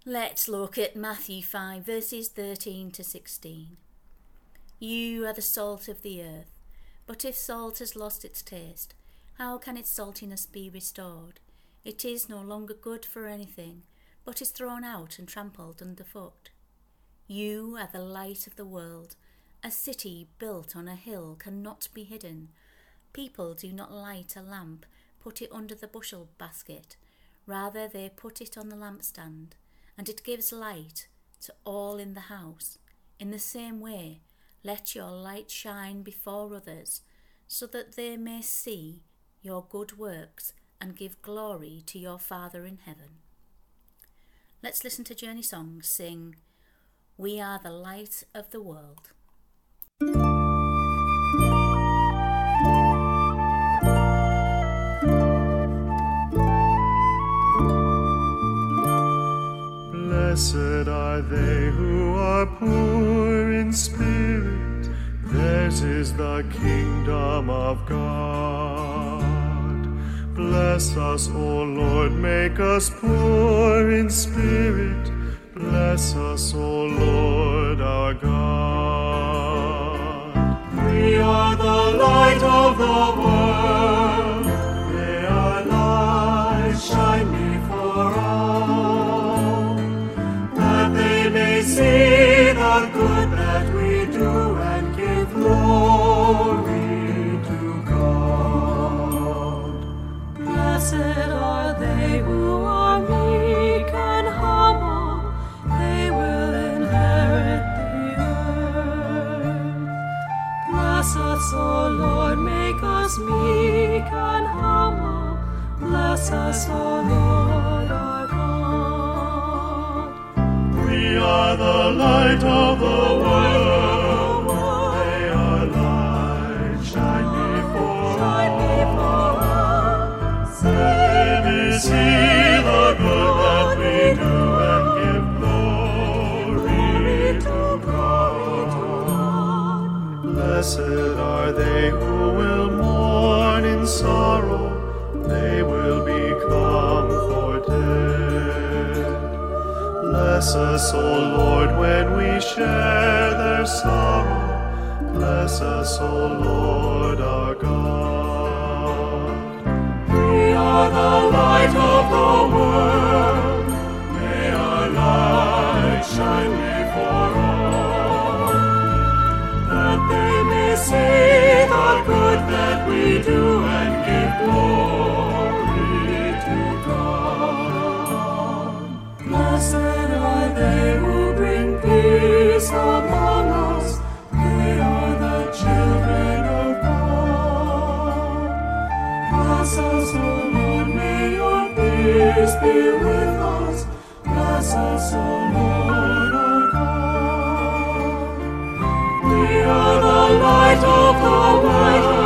Let's look at Matthew 5 verses 13 to 16. You are the salt of the earth, but if salt has lost its taste, how can its saltiness be restored? It is no longer good for anything, but is thrown out and trampled underfoot. You are the light of the world. A city built on a hill cannot be hidden. People do not light a lamp, put it under the bushel basket. Rather, they put it on the lampstand, and it gives light to all in the house. In the same way, let your light shine before others, so that they may see your good works and give glory to your Father in heaven. Let's listen to Journey Songs sing, We Are the Light of the World. Blessed are they who are poor in spirit, theirs is the kingdom of God. Bless us, O Lord, make us poor in spirit, bless us, O Lord our God. We are the light of the world, may our light shine before all, that they may see the good that we do and give glory to God. Blessed are they who are meek and humble, they will inherit the earth. Bless us, O Lord, make us meek and humble, bless us, O Lord our God. We are the light of the world, may our light shine before all, that they may see the good that we do and give glory to God. Blessed are they who will mourn in sorrow, they will be comforted. Bless us, O Lord, when we share their sorrow, bless us, O Lord our God. We are the light of the world, may our light shine before all, that they may see the good that we do and give glory to God. Blessed are they who bring peace among us, they are the children of God. Bless us, O Lord, may your peace be with us, bless us, O Lord our God. We are the light of the world.